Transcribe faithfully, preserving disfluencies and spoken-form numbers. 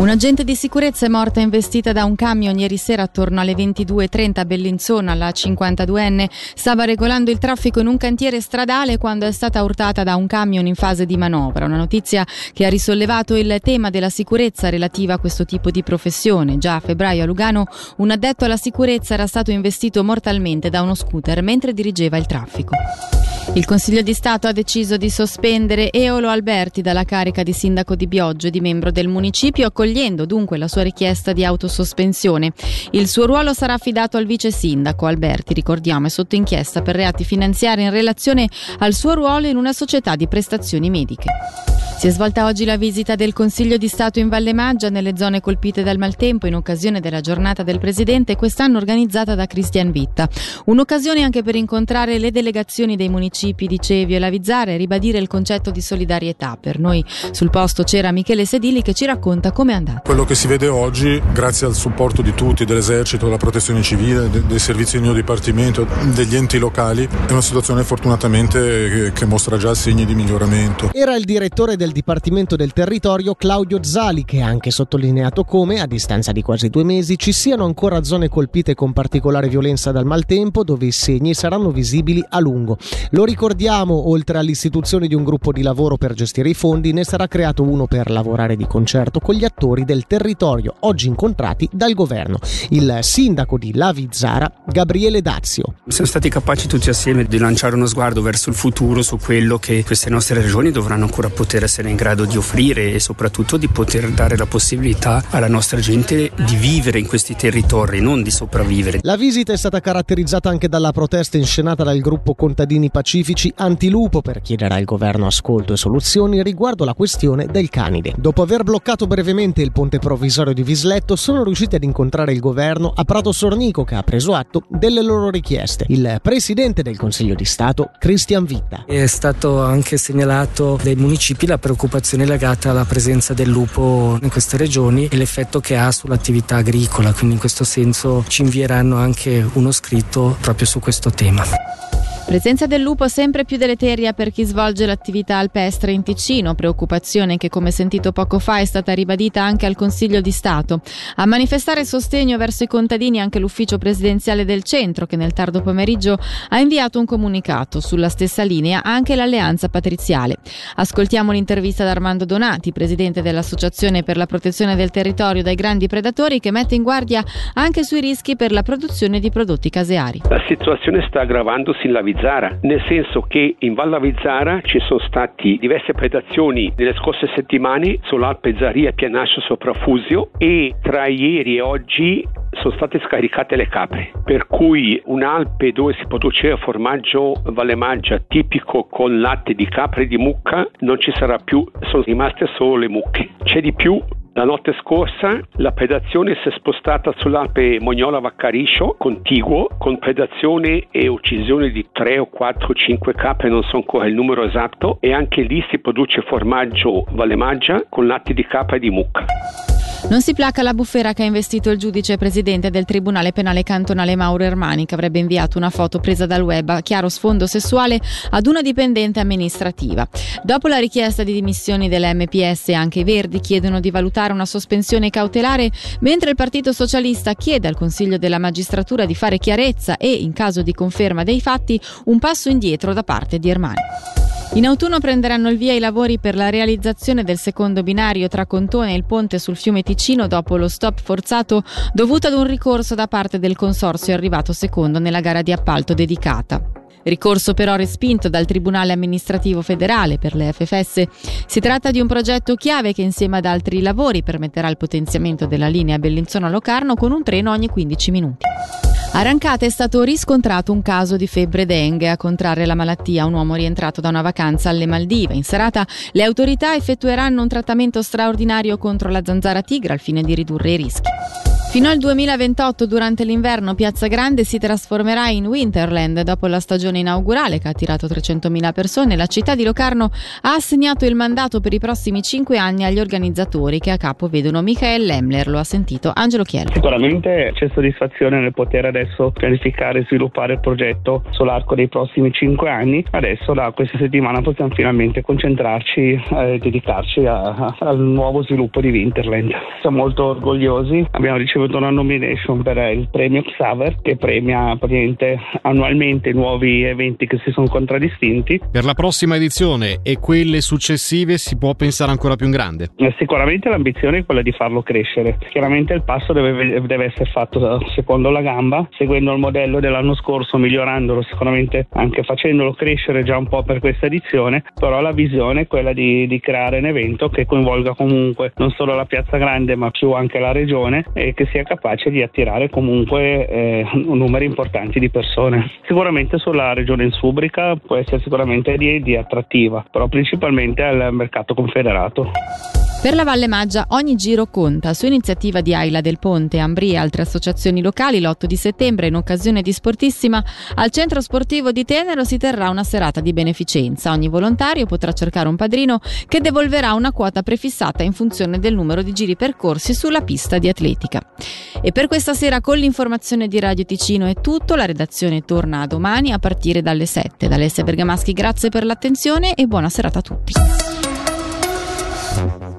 Un agente di sicurezza è morta investita da un camion ieri sera attorno alle ventidue e trenta a Bellinzona. La cinquantaduenne stava regolando il traffico in un cantiere stradale quando è stata urtata da un camion in fase di manovra. Una notizia che ha risollevato il tema della sicurezza relativa a questo tipo di professione. Già a febbraio a Lugano un addetto alla sicurezza era stato investito mortalmente da uno scooter mentre dirigeva il traffico. Il Consiglio di Stato ha deciso di sospendere Eolo Alberti dalla carica di sindaco di Bioggio e di membro del municipio, accogliendo dunque la sua richiesta di autosospensione. Il suo ruolo sarà affidato al vice sindaco. Alberti, ricordiamo, è sotto inchiesta per reati finanziari in relazione al suo ruolo in una società di prestazioni mediche. Si è svolta oggi la visita del Consiglio di Stato in Valle Maggia, nelle zone colpite dal maltempo, in occasione della giornata del Presidente, quest'anno organizzata da Christian Vitta. Un'occasione anche per incontrare le delegazioni dei municipi di Cevio e Lavizzara e ribadire il concetto di solidarietà. Per noi sul posto c'era Michele Sedili che ci racconta com'è andato. Quello che si vede oggi, grazie al supporto di tutti, dell'esercito, della protezione civile, de- dei servizi del mio dipartimento, degli enti locali, è una situazione fortunatamente che, che mostra già segni di miglioramento. Era il direttore del Dipartimento del Territorio Claudio Zali, che ha anche sottolineato come, a distanza di quasi due mesi, ci siano ancora zone colpite con particolare violenza dal maltempo, dove i segni saranno visibili a lungo. Lo ricordiamo, oltre all'istituzione di un gruppo di lavoro per gestire i fondi, ne sarà creato uno per lavorare di concerto con gli attori del territorio, oggi incontrati dal governo. Il sindaco di Lavizzara, Gabriele Dazio. Siamo stati capaci tutti assieme di lanciare uno sguardo verso il futuro, su quello che queste nostre regioni dovranno ancora poter essere in grado di offrire e soprattutto di poter dare la possibilità alla nostra gente di vivere in questi territori, non di sopravvivere. La visita è stata caratterizzata anche dalla protesta inscenata dal gruppo Contadini Pacifici Antilupo per chiedere al governo ascolto e soluzioni riguardo la questione del canide. Dopo aver bloccato brevemente il ponte provvisorio di Visletto, sono riusciti ad incontrare il governo a Prato Sornico, che ha preso atto delle loro richieste. Il presidente del Consiglio di Stato, Christian Vitta. È stato anche segnalato dai municipi la preoccupazione legata alla presenza del lupo in queste regioni e l'effetto che ha sull'attività agricola, quindi in questo senso ci invieranno anche uno scritto proprio su questo tema. Presenza del lupo sempre più deleteria per chi svolge l'attività alpestre in Ticino, preoccupazione che, come sentito poco fa, è stata ribadita anche al Consiglio di Stato. A manifestare sostegno verso i contadini anche l'ufficio presidenziale del centro, che nel tardo pomeriggio ha inviato un comunicato. Sulla stessa linea anche l'Alleanza Patriziale. Ascoltiamo l'intervista ad Armando Donati, presidente dell'Associazione per la protezione del territorio dai grandi predatori, che mette in guardia anche sui rischi per la produzione di prodotti caseari. La situazione sta aggravandosi in Lavizzara, nel senso che in Val Lavizzara ci sono stati diverse predazioni nelle scorse settimane sull'Alpe Zaria e Pianascio Soprafusio, e tra ieri e oggi sono state scaricate le capre, per cui un'Alpe dove si produceva formaggio Valle Maggia tipico con latte di capra e di mucca non ci sarà più, sono rimaste solo le mucche. C'è di più. La notte scorsa la predazione si è spostata sull'Alpe Mognola Vaccariscio contiguo, con predazione e uccisione di tre o quattro o cinque capre, non so ancora il numero esatto, e anche lì si produce formaggio Valle Maggia con latte di capra e di mucca. Non si placa la bufera che ha investito il giudice presidente del Tribunale Penale Cantonale Mauro Ermani, che avrebbe inviato una foto presa dal web a chiaro sfondo sessuale ad una dipendente amministrativa. Dopo la richiesta di dimissioni dell'M P S, anche i Verdi chiedono di valutare una sospensione cautelare, mentre il Partito Socialista chiede al Consiglio della Magistratura di fare chiarezza e, in caso di conferma dei fatti, un passo indietro da parte di Ermani. In autunno prenderanno il via i lavori per la realizzazione del secondo binario tra Contone e il ponte sul fiume Ticino dopo lo stop forzato dovuto ad un ricorso da parte del consorzio arrivato secondo nella gara di appalto dedicata. Ricorso però respinto dal Tribunale Amministrativo Federale per le F F S. Si tratta di un progetto chiave che insieme ad altri lavori permetterà il potenziamento della linea Bellinzona-Locarno con un treno ogni quindici minuti. A Rancate è stato riscontrato un caso di febbre dengue. A contrarre la malattia un uomo rientrato da una vacanza alle Maldive. In serata le autorità effettueranno un trattamento straordinario contro la zanzara tigra al fine di ridurre i rischi. Fino al duemilaventotto, durante l'inverno, Piazza Grande si trasformerà in Winterland. Dopo la stagione inaugurale che ha attirato trecentomila persone, la città di Locarno ha assegnato il mandato per i prossimi cinque anni agli organizzatori, che a capo vedono Michael Lemler. Lo ha sentito Angelo Chiello. Sicuramente c'è soddisfazione nel poter adesso pianificare e sviluppare il progetto sull'arco dei prossimi cinque anni. Adesso da questa settimana possiamo finalmente concentrarci e eh, dedicarci a, a, al nuovo sviluppo di Winterland. Siamo molto orgogliosi, abbiamo ricevuto una nomination per il premio Xaver, che premia praticamente annualmente nuovi eventi che si sono contraddistinti. Per la prossima edizione e quelle successive si può pensare ancora più in grande? Eh, sicuramente l'ambizione è quella di farlo crescere. Chiaramente il passo deve, deve essere fatto secondo la gamba, seguendo il modello dell'anno scorso, migliorandolo, sicuramente anche facendolo crescere già un po' per questa edizione, però la visione è quella di, di creare un evento che coinvolga comunque non solo la Piazza Grande ma più anche la regione, e che sia capace di attirare comunque eh, numeri importanti di persone. Sicuramente sulla regione Insubrica può essere sicuramente di, di attrattiva, però principalmente al mercato confederato. Per la Valle Maggia ogni giro conta. Su iniziativa di Aila del Ponte, Ambri e altre associazioni locali, l'otto di settembre, in occasione di Sportissima, al centro sportivo di Tenero si terrà una serata di beneficenza. Ogni volontario potrà cercare un padrino che devolverà una quota prefissata in funzione del numero di giri percorsi sulla pista di atletica. E per questa sera con l'informazione di Radio Ticino è tutto. La redazione torna domani a partire dalle sette. Da Alessia Bergamaschi grazie per l'attenzione e buona serata a tutti.